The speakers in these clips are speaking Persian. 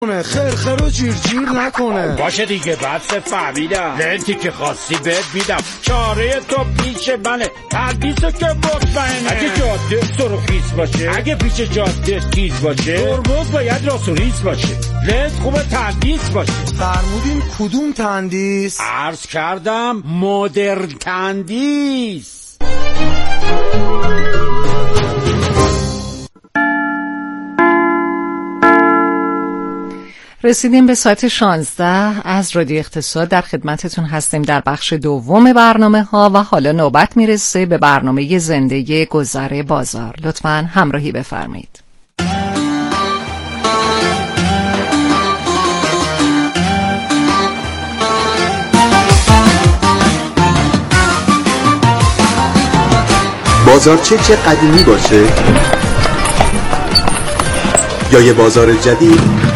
خرخر و جیر نکنه. باشه دیگه بس فهمیدم. لنتی که خواستی بهت میدم. چاره تو پیش منه. تندیسو که مطمئنه. اگه جاده سرخیز باشه، اگه پیش جاده تیز باشه، ترمز باید راست و ریز باشه. لنت خوبه تندیس باشه. فرمودین کدوم تندیس؟ عرض کردم مدرن تندیس. رسیدیم به ساعت 16 از رادیو اقتصاد. در خدمتتون هستیم در بخش دوم برنامه ها و حالا نوبت میرسه به برنامه زنده گذر بازار. لطفاً همراهی بفرمایید. بازارچه چه قدیمی باشه یا یه بازار جدید،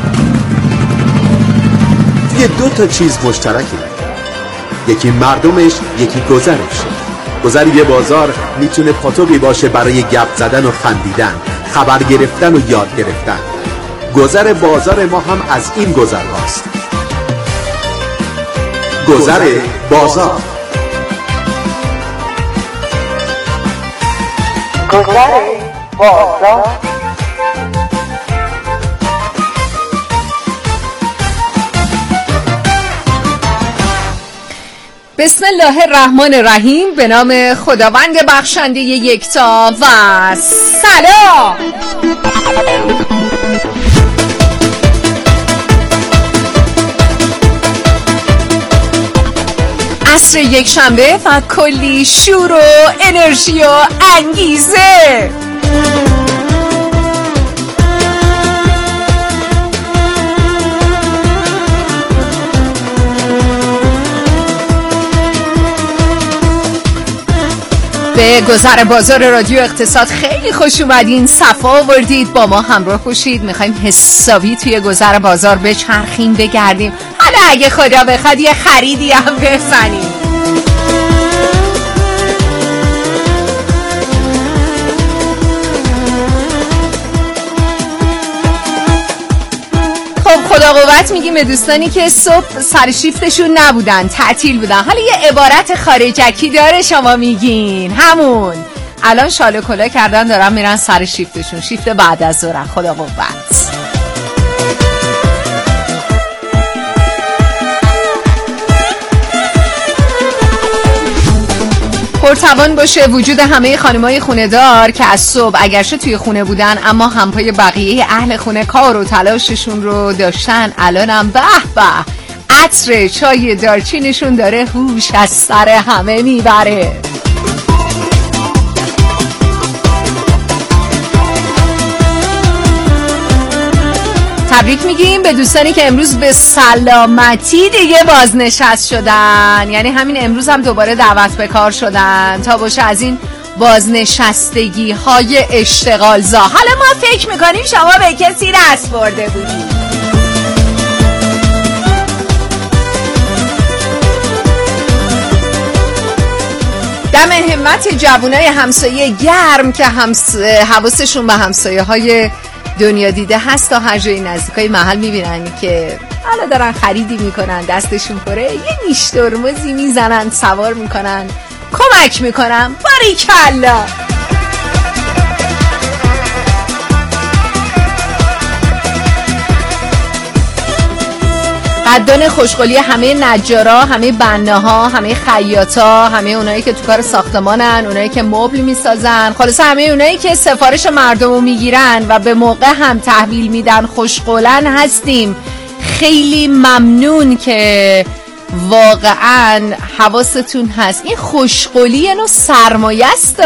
یه دو تا چیز مشترکی داره. یکی مردمش، یکی گذرش. گذر یه بازار میتونه پاتوقی باشه برای گپ زدن و خندیدن، خبر گرفتن و یاد گرفتن. گذر بازار ما هم از این گذر هاست. گذر بازار. گذر بازار. بسم الله الرحمن الرحیم. به نام خداوند بخشنده یکتا و سلام. عصر یک شنبه و کلی شور و انرژی و انگیزه. به گذر بازار رادیو اقتصاد خیلی خوش اومدین، صفا آوردید، با ما همراه باشید. میخوایم حسابی توی گذر بازار بچرخیم، بگردیم، حالا اگه خدا بخواد یه خریدی هم بزنیم. خدا قوت میگیم به دوستانی که صبح سر شیفتشون نبودن، تعطیل بودن. حالا یه عبارت خارجکی داره شما میگین همون الان شاله کلا کردن دارن میرن سر شیفتشون، شیفت بعد از ظهر. خدا قوت. پرتوان باشه وجود همه خانمای خونه دار که از صبح اگرچه توی خونه بودن اما همپای بقیه اهل خونه کار و تلاششون رو داشتن. الانم به به عطر چای دارچینشون داره هوش از سر همه میبره. تبریک میگیم به دوستانی که امروز به سلامتی دیگه بازنشست شدن، یعنی همین امروز هم دوباره دعوت به کار شدن تا باشه از این بازنشستگی های اشتغالزا. حالا ما فکر میکنیم شما به کسی دست برده بودید. دم همت جوانای همسایه گرم که حواسشون به همسایه های دنیا دیده هست تا هر جای نزدیکای محل میبینن که حالا دارن خریدی میکنن، دستشون پره، یه نیش ترمزی میزنن، سوار میکنن، کمک میکنن. باریکلا. قدردان خوشقولی همه نجارا، همه بناها، همه خیاطا، همه اونایی که تو کار ساختمانن، اونایی که مبل میسازن، خلاصه همه اونایی که سفارش مردمو میگیرن و به موقع هم تحویل میدن. خوشقولن هستیم. خیلی ممنون که واقعا حواستون هست. این خوشقولی یه نوع سرمایه است.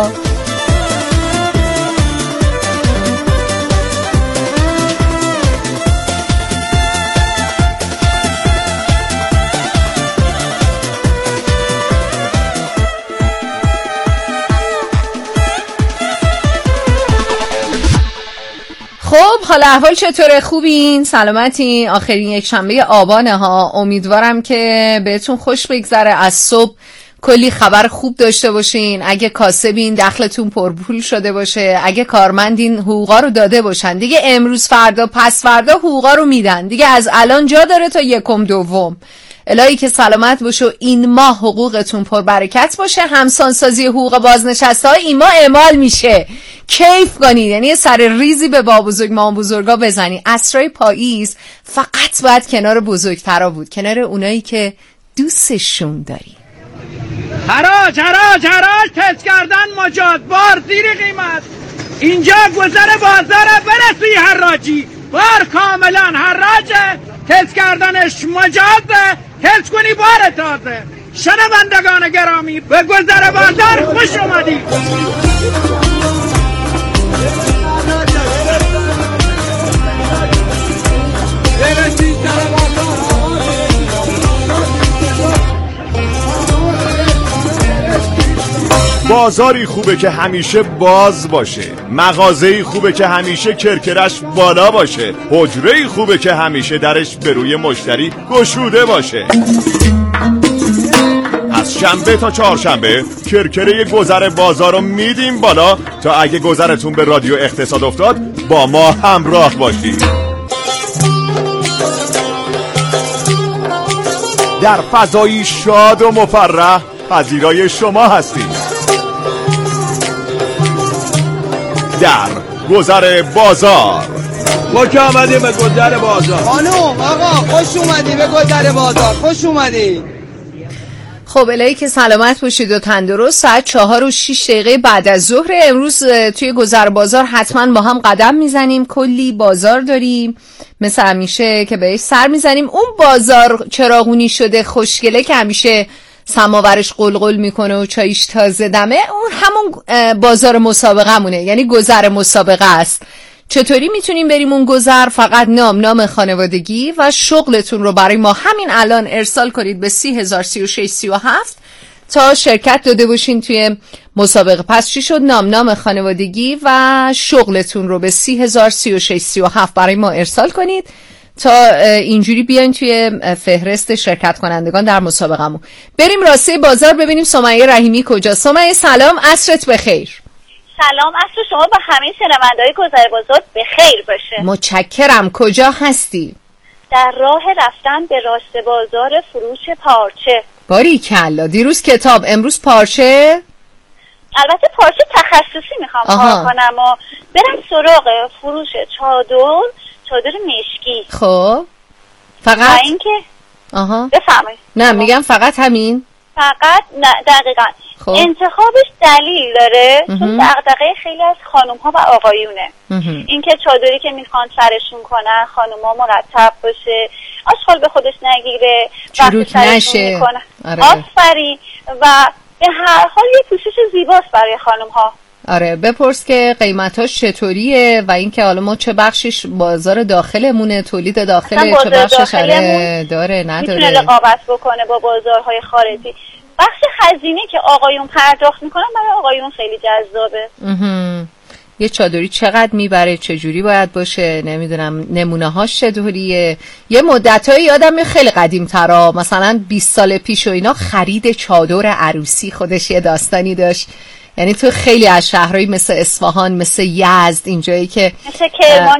خب حالا احوال چطوره؟ خوبین؟ سلامتین؟ آخرین یک شنبه آبانه ها. امیدوارم که بهتون خوش بگذره. از صبح کلی خبر خوب داشته باشین، اگه کاسبین دخلتون پرپول شده باشه، اگه کارمندین حقوقا رو داده باشن. دیگه امروز فردا پس فردا حقوقا رو میدن، دیگه از الان جا داره تا یکم دوم. الهی که سلامت باشه و این ماه حقوقتون پر برکت باشه. همسانسازی حقوق بازنشسته های این ماه اعمال میشه، کیف کنید، یعنی سر ریزی به بابا بزرگ مام بزرگا بزنید. عصرای پاییز فقط باید کنار بزرگترا بود، کنار اونایی که دوستشون داری. حراج حراج حراج، تست کردن مجاد، بار زیر قیمت. اینجا گذر بازاره، برسی حراجی، بار کاملا حراجه، تست کردنش مجازه، تست کنی بار تازه. شنوندگان گرامی، به گذر بازار خوش اومدی. بازاری خوبه که همیشه باز باشه، مغازه‌ای خوبه که همیشه کرکرش بالا باشه، حجره‌ای خوبه که همیشه درش به روی مشتری گشوده باشه. از شنبه تا چهارشنبه کرکره گذر بازار رو میدیم بالا تا اگه گذرتون به رادیو اقتصاد افتاد با ما همراه باشید. در فضایی شاد و مفرح پذیرای شما هستیم. در گذر بازار. خوش آمدی به گذر بازار. خانوم آقا خوش اومدی به گذر بازار، خوش اومدی. خب الهی که سلامت باشید و تندرست. ساعت 4:06 بعد از ظهر امروز توی گذر بازار حتما با هم قدم میزنیم. کلی بازار داریم مثل همیشه که بهش سر میزنیم. اون بازار چراغونی شده خوشگله که همیشه سماورش قلقل میکنه و چایش تازه دمه، اون همون بازار مسابقه مونه، یعنی گذر مسابقه است. چطوری میتونیم بریم اون گذر؟ فقط نام خانوادگی و شغلتون رو برای ما همین الان ارسال کنید به 30,036,37 تا شرکت داده باشین توی مسابقه. پس چی شد؟ نام خانوادگی و شغلتون رو به 30,036,37 برای ما ارسال کنید تا اینجوری بیاین توی فهرست شرکت کنندگان در مسابقه‌مون. بریم راسته بازار ببینیم سمیه رحیمی کجاست. سمیه سلام، عصرت بخیر. سلام، عصر شما با همه شنونده‌های گذر بازار بخیر باشه. متشکرم. کجا هستی؟ در راه رفتن به راست بازار فروش پارچه. باریکلا، دیروز کتاب امروز پارچه؟ البته پارچه تخصصی میخوام کار کنم و برم سراغ فروش چادر مشکی. خب فقط اینکه بفهمید. نه میگم فقط همین. فقط نه، دقیقاً. خب. انتخابش دلیل داره، چون دغدغه خیلی از خانوم ها و آقایونه. اینکه چادری که میخوان سرشون کنن خانوم ها مرتب باشه، آشغال به خودش نگیره، چروک نشه. آفرین. و به هر حال یه پوشش زیباست برای خانوم ها. آره، بپرس که قیمتاش چطوریه و اینکه حالا ما چه بخشش بازار داخلمونه، تولید داخله، چه بخشش داره نداره، میتونه رقابت بکنه با بازارهای خارجی. بخش هزینه که آقایون پرداخت میکنن برای آقایون خیلی جذابه. یه چادری چقدر میبره، چجوری باید باشه، نمیدونم نمونه هاش چطوریه. یه مدتایی یادم خیلی قدیم ترا، مثلا 20 سال پیش و اینا، خرید چادر عروسی خودش یه داستانی داشت. یعنی تو خیلی از شهرهایی مثل اصفهان، مثل یزد، اینجایی که مثل کرمان،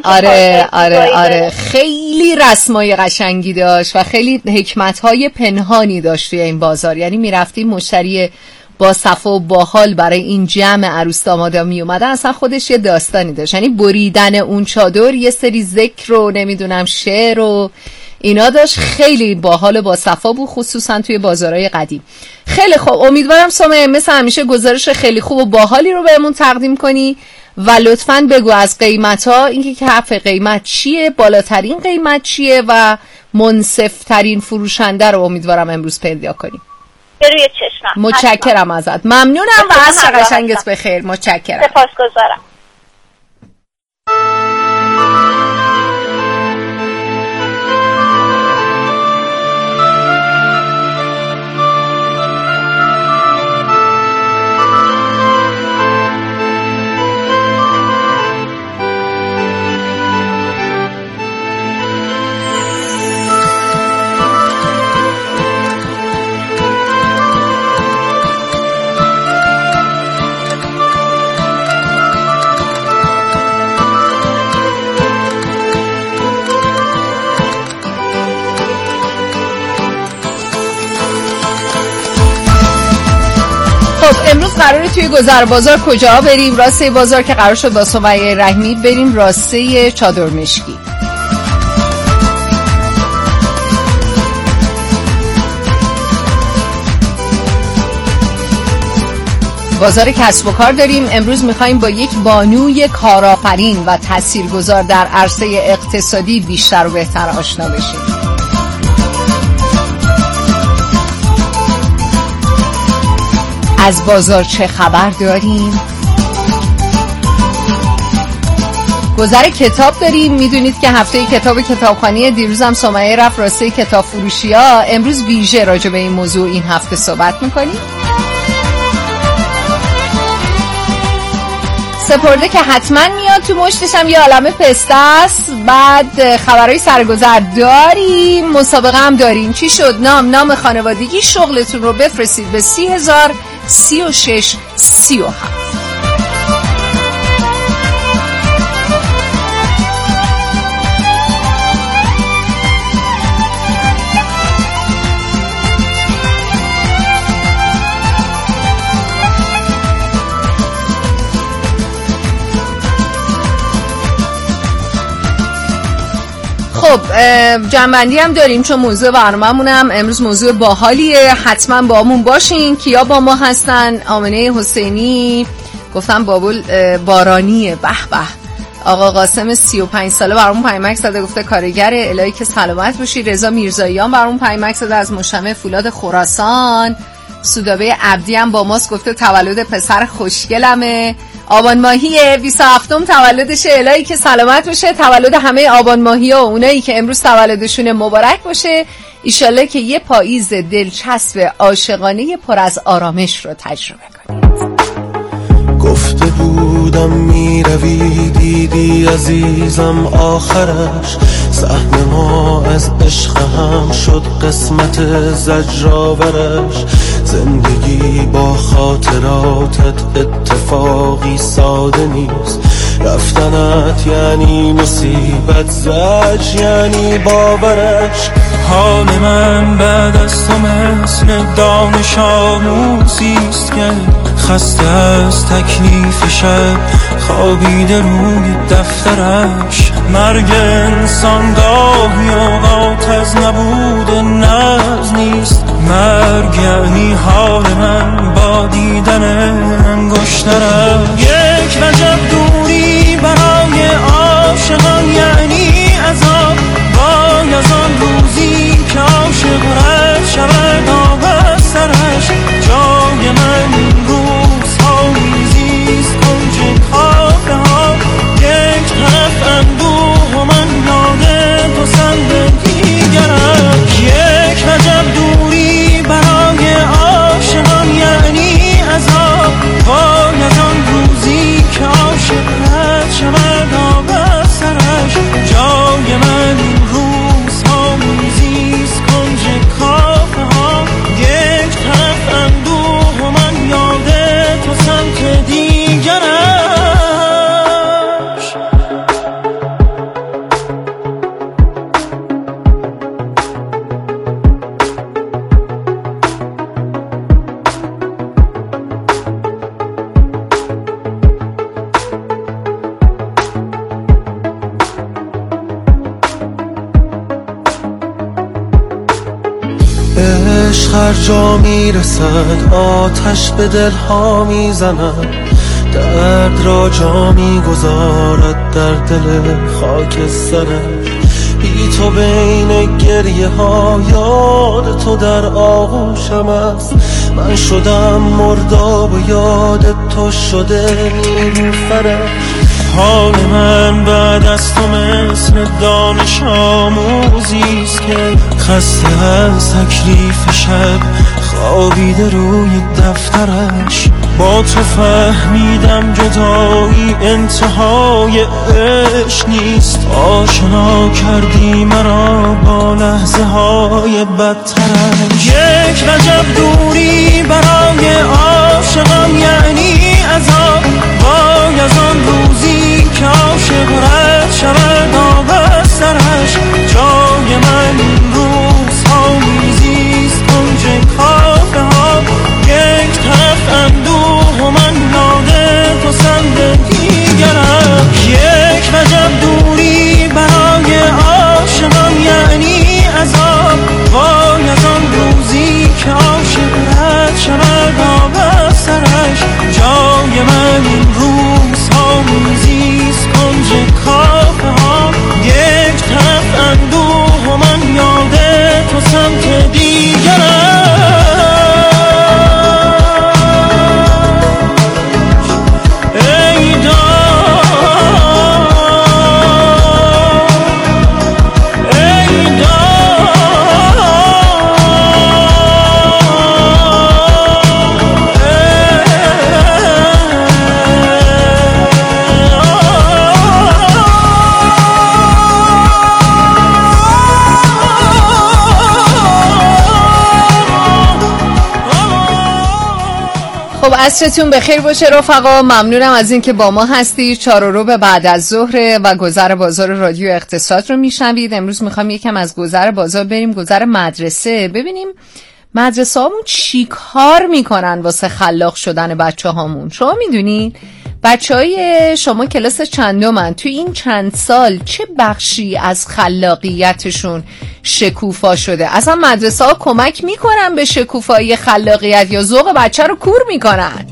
آره خیلی رسمای قشنگی داشت و خیلی حکمت‌های پنهانی داشت توی این بازار. یعنی میرفتی مشتری با صفا و باحال برای این جمع عروس دامادا می اومدن، اصلا خودش یه داستانی داشت. یعنی بریدن اون چادر یه سری ذکر رو نمیدونم شعر و اینا داشت، خیلی باحال و با صفا بود، خصوصا توی بازارهای قدیم. خیلی خوب، امیدوارم سمیه مثل همیشه گزارش خیلی خوب و باحالی رو بهمون تقدیم کنی و لطفاً بگو از قیمت‌ها، اینکه کف قیمت چیه، بالاترین قیمت چیه و منصف‌ترین فروشنده رو امیدوارم امروز پیدا کنیم. بروی چشمم. متشکرم ازت، ممنونم و عصر قشنگت بخیر. متشکرم. سپاسگزارم. خب امروز قراره توی گذر بازار کجا بریم؟ راسته بازار که قرار شد با سمیه رحیمی بریم راسته چادر مشکی. بازار کسب و کار داریم. امروز میخوایم با یک بانوی کارآفرین و تاثیرگذار در عرصه اقتصادی بیشتر و بهتر آشنا بشیم. از بازار چه خبر داریم؟ گذر کتاب داریم. میدونید که هفته کتاب کتابخوانی دیروز هم سمیه رفت راسته کتاب فروشی ها. امروز ویژه راجع به این موضوع این هفته صحبت میکنیم. سپرده که حتما میاد تو مشتش هم یه عالمه پسته است. بعد خبرهای سرگذر داریم، مسابقه هم داریم. چی شد؟ نام خانوادگی شغلتون رو بفرستید به 30,036,37. خب جنبندی هم داریم چون موضوع برنامه‌مون هم امروز موضوع باحالیه. حتما با همون باشین. کیا با ما هستن؟ آمنه حسینی گفتم بابول بارانیه. به به. آقا قاسم 35 ساله برامون پیامک زده گفته کارگره. الهی که سلامت باشی. رضا میرزاییان برامون پیامک زده از مشتمه فولاد خراسان. سودابه عبدی هم با ماست گفته تولد پسر خوشگلمه. آبان ماهیه 27م تولدشه. الهی که سلامت باشه. تولد همه آبان ماهی‌ها و اونایی که امروز تولدشون مبارک باشه. ایشالله که یه پاییز دلچسب عاشقانه پر از آرامش رو تجربه کنید. گفته بودم میروی دیدی عزیزم آخرش. صحن ما از عشق هم شد قسمت زجرآورش. زندگی با خاطراتت اتفاقی ساده نیست. رفتنت یعنی مصیبت، زج یعنی باورش. حال من بعد از تو مثل دانش آموزیست که خسته از تکلیف شب خوابیده روی دفترش. مرگ انسان گاهی اوقات از نبود ناز نیست. مرگ یعنی حال من با دیدن انگشترش. یک وجب دوری برای عاشقان یعنی عذاب. وای از آن روزی که عاشق رد شود آب از سرش. جای من روزها میزیست کنج خاطره ها. یک طرف اندوه و من یاد تو سند دیگرم. یک وجب دوری برای عاشقان یعنی عذاب. وای از آن روزی که عاشق رد شود آب از سرش. جای من روزها میزیست کنج کافه ها. یک طرف اندوه و من یاد تو سمت دیگرش. عشق هر جا میرسد آتش به دلها میزند. درد را جا میگذارد در دل خاک سرش. بی تو بین گریه ها یاد تو در آغوشم است. من شدم مرداب و یاد تو شده نیلوفرش. حال من بعد از تو مثل دانش آموزیست که خسته از تکلیف شب خوابیده روی دفترش. با تو فهمیدم جدایی انتهای عشق نیست. آشنا کردی مرا با لحظه های بدترش. یک وجب دوری برای عاشقان یعنی عذاب. وای از آن روزی که عاشق رد شود آب از سرش. جای من روزها میزیست کنج کافه ها. یک طرف خب عصرتون بخیر باشه رفقا. ممنونم از این که با ما هستید. 4:15 بعد از ظهر و گذر بازار رادیو اقتصاد رو میشنوید. امروز میخوام یکم از گذر بازار بریم گذر مدرسه، ببینیم مدرسه هامون چی کار میکنن واسه خلاق شدن بچه هامون. شما میدونین بچه های شما کلاس چندمن، توی این چند سال چه بخشی از خلاقیتشون شکوفا شده؟ اصلا مدرسه ها کمک میکنن به شکوفایی خلاقیت یا ذوق بچه رو کور میکنن؟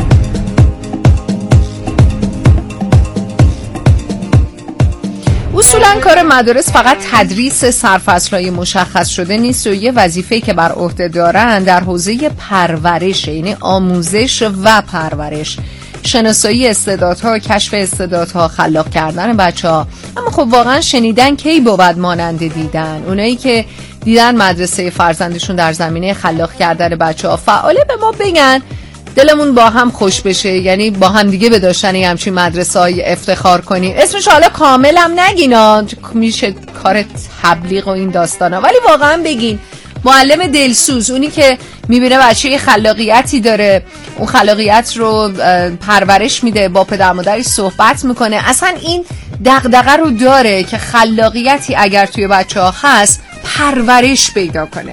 اصولا کار مدارس فقط تدریس سرفصل‌های مشخص شده نیست و یه وظیفه‌ای که بر عهده دارن در حوزه پرورش، یعنی آموزش و پرورش، شناسایی استعدادها، کشف استعدادها، خلاق کردن بچه‌ها. اما خب واقعا شنیدن کی بود مانند دیدن؟ اونایی که دیدن مدرسه فرزندشون در زمینه خلاق کردن بچه‌ها فعاله به ما بگن، دلمون با هم خوش بشه، یعنی با هم دیگه به داشتن همچین مدرسه‌های افتخار کنیم. اسمش حالا کامل هم نگینا، میشه کار تبلیغ و این داستانا، ولی واقعا بگین معلم دلسوز، اونی که میبینه بچه خلاقیتی داره، اون خلاقیت رو پرورش میده، با پدر مادرش صحبت میکنه، اصلا این دغدغه رو داره که خلاقیتی اگر توی بچه ها هست پرورش پیدا کنه.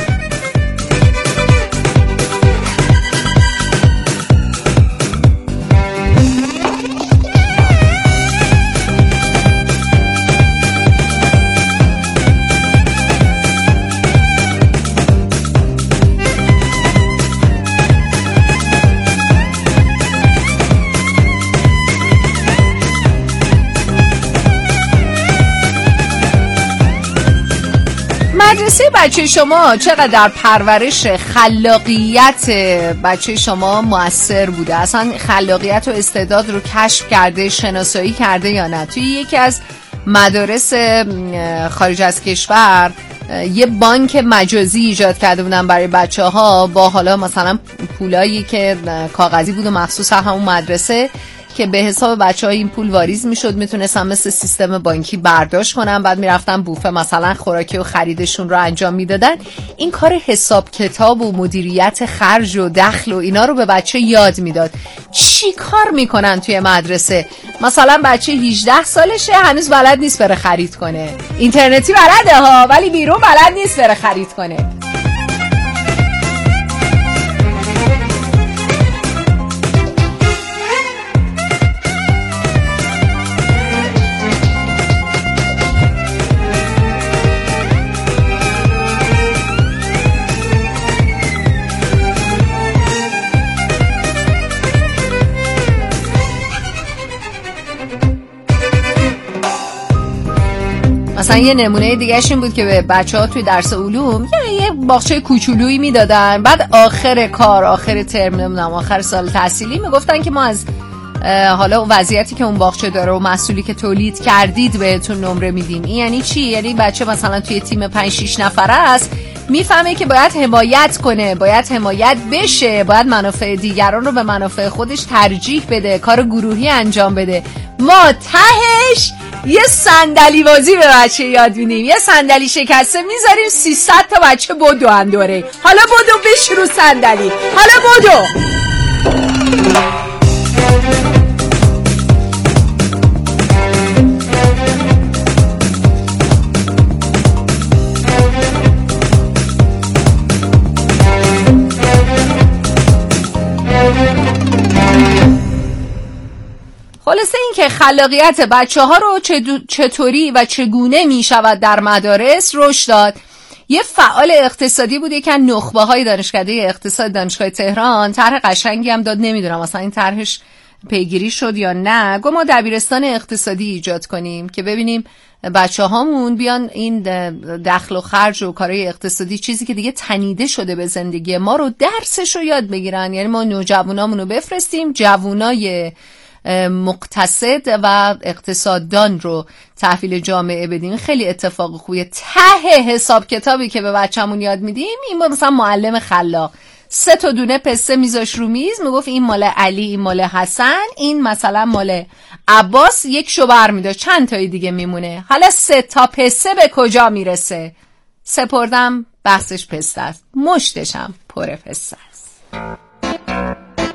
مدرسه بچه شما چقدر در پرورش خلاقیت بچه شما مؤثر بوده؟ اصلا خلاقیت و استعداد رو کشف کرده، شناسایی کرده یا نه؟ توی یکی از مدارس خارج از کشور یه بانک مجازی ایجاد کرده بودن برای بچه ها، با حالا مثلا پولایی که کاغذی بود و مخصوص همون مدرسه که به حساب بچه های این پول واریز می شد، میتونستن مثل سیستم بانکی برداشت کنن، بعد میرفتن بوفه مثلا خوراکی و خریدشون رو انجام میدادن. این کار حساب کتاب و مدیریت خرج و دخل و اینا رو به بچه یاد میداد. چی کار میکنن توی مدرسه؟ مثلا بچه 18 سالشه هنوز بلد نیست بره خرید کنه، اینترنتی بلده ها ولی بیرون بلد نیست بره خرید کنه. مثلا یه نمونه دیگه‌ش این بود که به بچه‌ها توی درس علوم یه باغچه کوچولویی میدادن، بعد آخر کار، آخر ترم، نمیدونم آخر سال تحصیلی میگفتن که ما از حالا اون وضعیتی که اون باغچه داره و محصولی که تولید کردید بهتون نمره میدیم. این یعنی چی؟ یعنی بچه مثلا توی تیم 5-6 نفره است، میفهمه که باید حمایت کنه، باید حمایت بشه، باید منافع دیگران رو به منافع خودش ترجیح بده، کار گروهی انجام بده. ما تهش یه صندلی بازی به بچه یاد میدیم، یه صندلی شکسته میذاریم 300 تا بچه بدو هم دوره، حالا بدو بش رو صندلی، حالا بدو. خلاصه این که خلاقیت بچه ها رو چطوری و چگونه می شود در مدارس رشد داد. یه فعال اقتصادی بود، یکی از نخبه های دانشکده اقتصاد دانشگاه تهران، طرح قشنگی هم داد، نمیدونم اصلا این طرحش پیگیری شد یا نه. گفت ما دبیرستان اقتصادی ایجاد کنیم که ببینیم بچه هامون بیان این دخل و خرج و کارهای اقتصادی، چیزی که دیگه تنیده شده به زندگی ما، رو درسش رو یاد بگیرن. یعنی ما نوجوانامون رو بفرستیم، جوانای مقتصد و اقتصاددان رو تحویل جامعه بدیم. خیلی اتفاق خوبیه. ته حساب کتابی که به بچه‌مون یاد میدیم، این مثلا معلم خلاق 3 تا دونه پسته میذاش رو میز، میگفت این مال علی، این مال حسن، این مثلا مال عباس، یک شو برمی‌داشت، چند تایی دیگه میمونه. حالا 3 تا پسته به کجا میرسه؟ سپردم بحثش پسته است، مشتشم پر پسته است.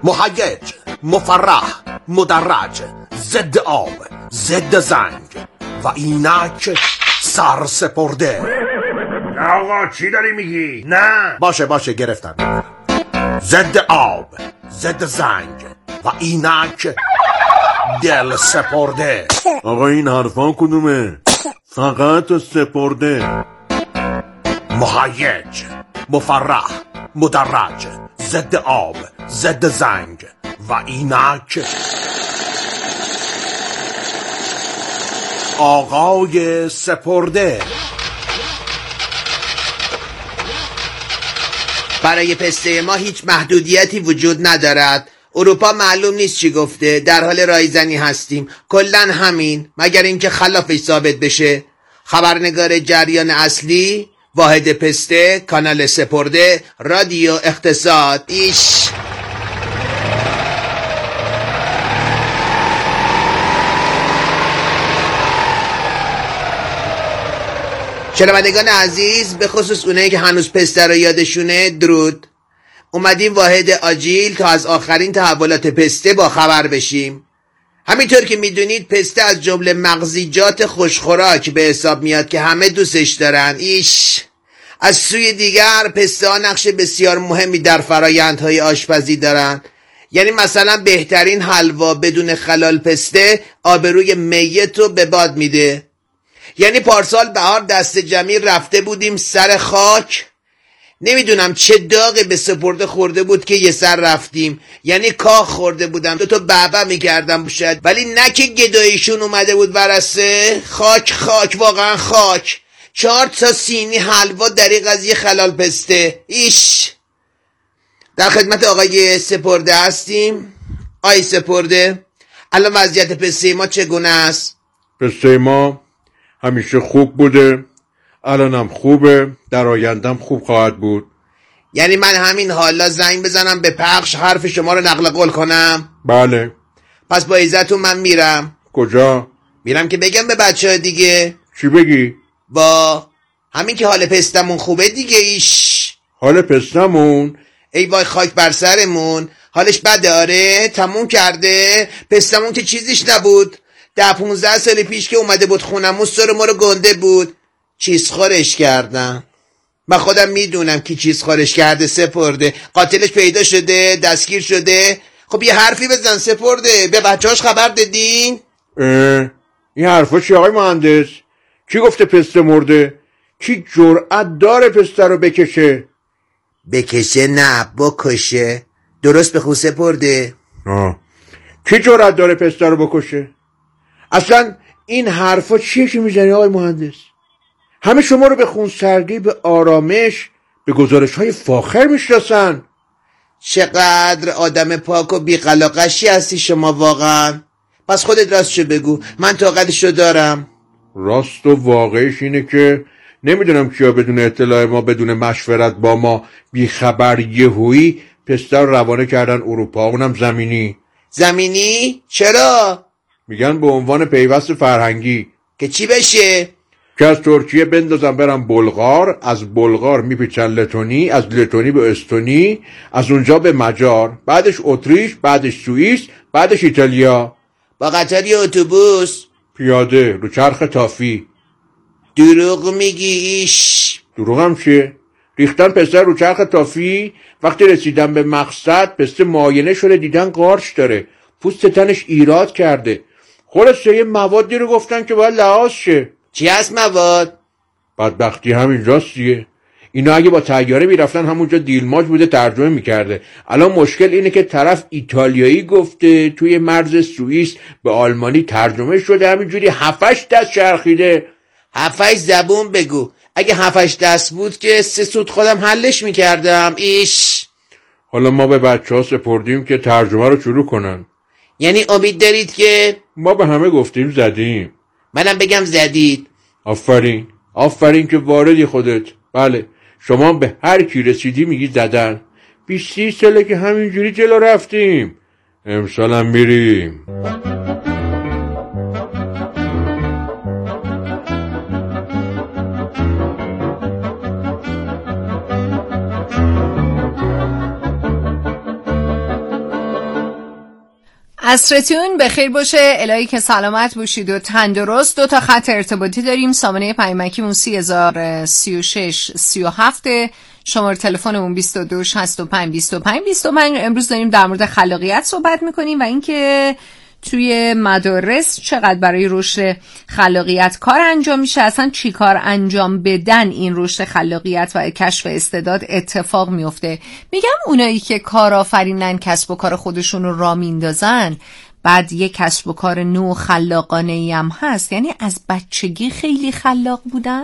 مهیج، مفرح، مدرج، ضد آب، ضد زنگ و اینک سرسپرده. آقا چی داری میگی؟ نه باشه گرفتم. ضد آب، ضد زنگ و اینک دل سپرده. آقا این حرفان کدومه؟ فقط سپرده. مهیج، مفرح، مدرج، ضد آب، ضد زنگ و اینک آقای سپرده. برای پسته ما هیچ محدودیتی وجود ندارد. اروپا معلوم نیست چی گفته، در حال رایزنی هستیم، کلن همین، مگر اینکه خلافش ثابت بشه. خبرنگار جریان اصلی، واحد پسته، کانال سپرده، رادیو اقتصاد. ایش شنوندگان عزیز، به خصوص اونایی که هنوز پسته رو یادشونه، درود. اومدیم واحد آجیل تا از آخرین تحولات پسته با خبر بشیم. همینطور که میدونید پسته از جمله مغزیجات خوشخوراک به حساب میاد که همه دوستش دارن. ایش از سوی دیگر پسته ها نقش بسیار مهمی در فرایندهای آشپزی دارن. یعنی مثلا بهترین حلوا بدون خلال پسته آبروی میت رو به باد میده. یعنی پارسال بهار دست جمعی رفته بودیم سر خاک، نمیدونم چه داغی به سپرده خورده بود که یه سر رفتیم. یعنی کاخ خورده بودم، 2 تا بابا میکردم شاید، ولی نه که گدایشون اومده بود ورسه. خاک واقعا خاک. 4 تا سینی حلوا دریغ از یه خلال پسته. ایش در خدمت آقای سپرده هستیم. آقای سپرده، الان وضعیت پسته ما چگونه است؟ پسته ما همیشه خوب بوده، الانم خوبه، در آیندهم خوب خواهد بود. یعنی من همین حالا زنگ بزنم به پخش حرف شما رو نقل قول کنم؟ بله. پس با عزتون من میرم. کجا؟ میرم که بگم به بچه‌ها دیگه. چی بگی؟ با همین که حال پستمون خوبه دیگه. ایش حال پستمون؟ ای وای خاک بر سرمون، حالش بده. آره تموم کرده پستمون که چیزیش نبود. 10-15 سال پیش که اومده بود خونمون سر ما رو گنده بود، چیز خورش کردن. من خودم میدونم کی چیز خورش کرده. سپرده قاتلش پیدا شده، دستگیر شده. خب یه حرفی بزن سپرده، به بچه‌هاش خبر دادین؟ این حرفا چی آقای مهندس؟ کی گفته پسته مرده؟ کی جرأت داره پسته رو بکشه؟ بکشه نه بکشه. درست به خود سپرده. کی جرأت داره پسته رو بکشه؟ اصلا این حرفا چیه که میزنی آقای مهندس؟ همه شما رو به خونسردی، به آرامش، به گزارش‌های فاخر میشناسن. چقدر آدم پاک و بی‌قلاقشی هستی شما واقعا. پس خودت راستشو بگو، من طاقتشو دارم. راست و واقعش اینه که نمیدونم کیا بدون اطلاع ما، بدون مشورت با ما، بیخبر یهویی پسته رو روانه کردن اروپا، اونم زمینی. زمینی؟ چرا؟ میگن به عنوان پیوست فرهنگی. که چی بشه؟ که از ترکیه بندازن برن بلغار، از بلغار میپیچن لتونی، از لتونی به استونی، از اونجا به مجار، بعدش اتریش، بعدش سوئیس، بعدش ایتالیا. با قطار یا اتوبوس؟ پیاده رو چرخ تافی. دروغ میگی ایش؟ دروغم چیه؟ ریختن پسته رو چرخ تافی، وقتی رسیدن به مقصد پسته معاینه شده دیدن قارچ داره، پوست تنش ایراد کرده. خلاصه یه موادی رو گفتن که باید لحاظ شه. چی هست مواد؟ بدبختی همینجاست دیگه. اینا اگه با طیاره میرفتن همونجا دیلماج بوده ترجمه میکرده. الان مشکل اینه که طرف ایتالیایی گفته، توی مرز سوئیس به آلمانی ترجمه شده، همینجوری 7-8 دست چرخیده. 7-8 زبون بگو. اگه 7-8 دست بود که 3 سوت خودم حلش میکردم. ایش حالا ما به بچه ها سپردیم که ترجمه رو شروع کنن. یعنی امید دارید که؟ ما به همه گفتیم زدیم. منم بگم زدید. آفرین که واردی خودت. بله شما به هر کی رسیدی میگی زدن. 20 ساله که همینجوری جلو رفتیم، امسال هم میریم. عصرتون بخیر باشه، الهی که سلامت باشید و تندرست. 2 تا خط ارتباطی داریم. سامانه پیامکیمون 3036 37، شماره تلفنمون 22 65 25 25. امروز داریم در مورد خلاقیت صحبت میکنیم و اینکه توی مدارس چقدر برای رشد خلاقیت کار انجام میشه، اصلا چی کار انجام بدن این رشد خلاقیت و کشف استعداد اتفاق میفته. میگم اونایی که کارآفرینن، کسب و کار خودشون رو راه میندازن، بعد یه کسب و کار نو خلاقانه‌ای هم هست، یعنی از بچگی خیلی خلاق بودن.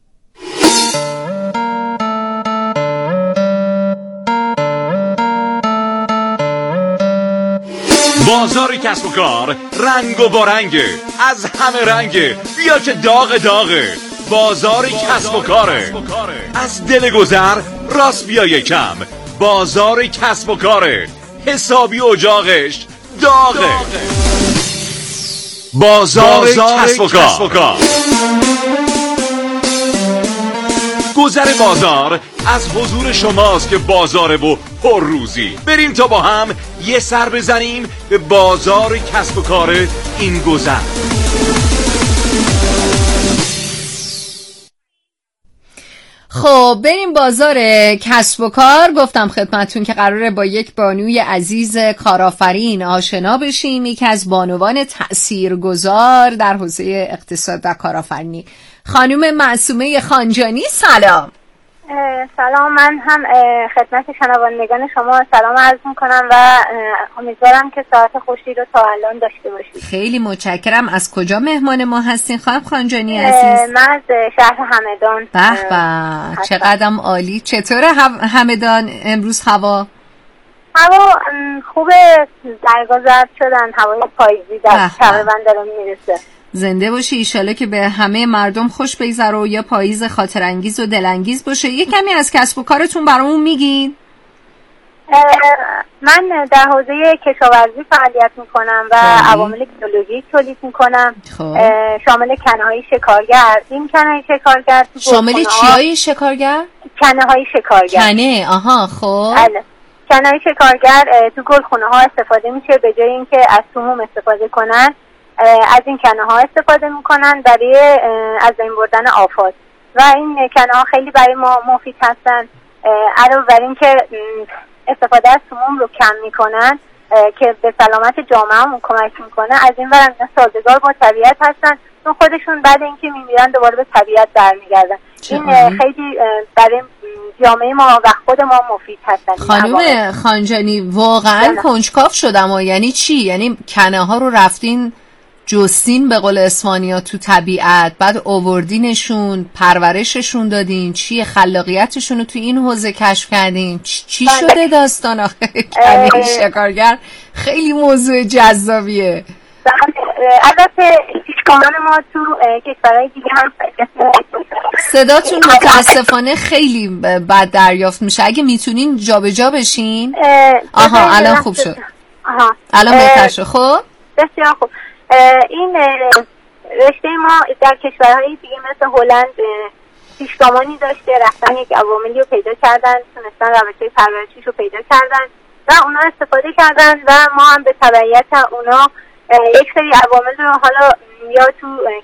بازار کسب و کار رنگ و بارنگه، از همه رنگه، بیا که داغ داغه. بازار کسب و کاره، از دل گذر راست بیا یکم. بازار کسب و کاره، حسابی اجاقش داغه. بازار کسب و کار. گذر بازار از حضور شماست که بازاره و پر روزی. بریم تا با هم یه سر بزنیم به بازار کسب و کار این گذر. خب بریم بازار کسب و کار. گفتم خدمتون که قراره با یک بانوی عزیز کارآفرین آشنا بشیم، یکی از بانوان تأثیرگذار در حوزه اقتصاد و کارآفرینی، خانم معصومه خانجانی. سلام. سلام، من هم خدمت شنوندگان شما سلام عرض میکنم و امیدوارم که ساعت خوشی رو تا الان داشته باشید. خیلی متشکرم. از کجا مهمان ما هستین خانم خانجانی عزیز؟ من از شهر همدان. به به، چقدرم عالی. چطوره همدان امروز هوا خوبه، درگاه زرد شدن، هوای پاییزی در تقریبا داره میرسه. زنده باشی، ایشالا که به همه مردم خوش بگذره و یا پاییز خاطرانگیز و دلانگیز باشه. یه کمی از کسب و کارتون برامون میگین؟ من در حوزه کشاورزی فعالیت میکنم و عوامل بیولوژیک تولید میکنم. شامل کنه‌های شکارگر. این کنه‌های شکارگر شامل چیای شکارگر؟ کنه‌های شکارگر. کنه، آها، خب. کنه‌های شکارگر تو گلخونه ها استفاده میشه، به جای اینکه از سموم استفاده کنن از این کنه ها استفاده میکنن برای از بین بردن آفات و این کنه ها خیلی برای ما مفید هستن. علاوه بر این که استفاده از سموم رو کم میکنن که به سلامت جامعه هم کمک میکنه، از این ور سازگار با طبیعت هستن، چون خودشون بعد اینکه میمیرن دوباره به طبیعت برمیگردن. این خیلی برای جامعه ما و خود ما مفید هستن. خانم خانجانی واقعا کنجکاو شدم. و یعنی چی؟ یعنی کنه ها رو رفتین جستین به قول اسپانیا تو طبیعت، بعد آوردینشون، پرورششون دادین، چیه خلاقیتشون رو تو این حوزه کشف کردین؟ چی شده داستان آخه کنه شکارگر؟ خیلی موضوع جذابیه. البته پیشگامان ما تو کشورهای دیگه هم صداتون متاسفانه خیلی بد دریافت میشه. اگه میتونین جابجا بشین. آها الان خوب شد. الان بهتر شد. خب بسیار خوب. این رشته ما در کشورهای دیگه مثل هلند پیشگامانی داشته، رفتن یک عواملی رو پیدا کردن، تونستن روش‌های پرورشیش رو پیدا کردن و اونا استفاده کردن و ما هم به تبعیت اونا یک سری عوامل رو حالا یا تو